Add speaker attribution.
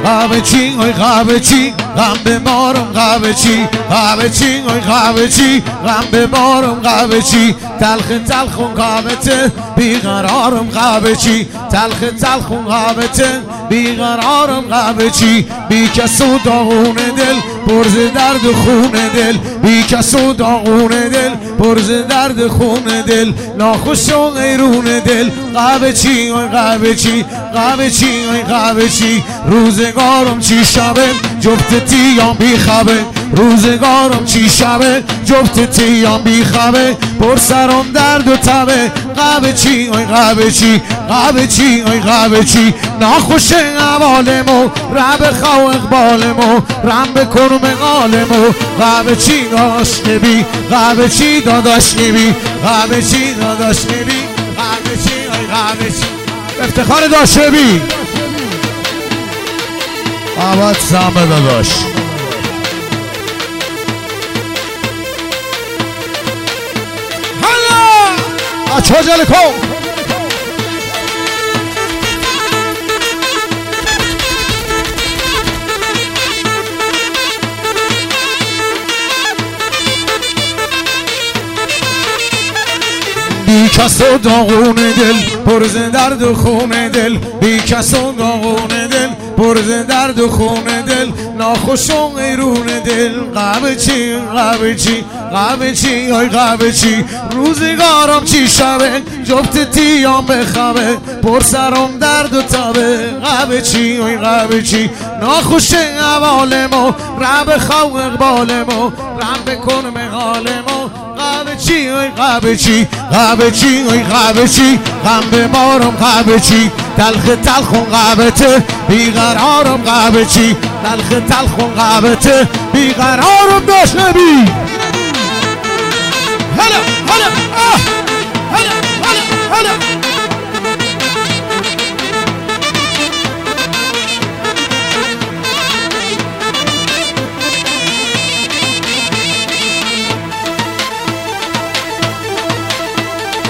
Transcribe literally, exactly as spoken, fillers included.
Speaker 1: غم چی اوی غم چی غم بمارم غم چی غم چی اوی غم چی غم بمارم غم چی تلخ تلخون غمته بیقرارم غم چی تلخ تلخون غمته بیقرارم غم چی بی کس و داغون دل پرز درد خون دل بی کس و داغون دل پرز درد خون دل ناخوش و غیرون دل غم چی اوی غم چی غم چی اوی غم چی روزگارم چی شبه جفت تیام بی خبه روزگارم چی شبه جفت تیام بی خبه پر سرم درد و تبه غم چی اوی غم چی غم چی اوی غم چی ناخوش اقبالمو رب خو اقبالمو رم بکن مقالمو غم چی داداش نبی غم چی داداش نبی غم چی داداش نبی غم چی اوی غم چی افتخار داشت نبی آباد سامه داداش هلا اچو جلکو بی کس و داغون دل پرز درد و خون دل بی کس و داغون دل پرز درد و خون دل ناخوش و غیرون دل غم چی غم چی غم چی آی غم چی روزگارم چی شبه جفت تیام بخبه پر سرم درد و تبه غم چی آی غم چی ناخوش اقبالمو رب خو اقبالمو رم بکن مقالمو غم چی اوی غم چی غم چی اوی غم چی غم بمارم غم چی تلخ تلخون غمته بیقرارم غم چی تلخ تلخون غمته بیقرارم داشت نبی هلا هلا آه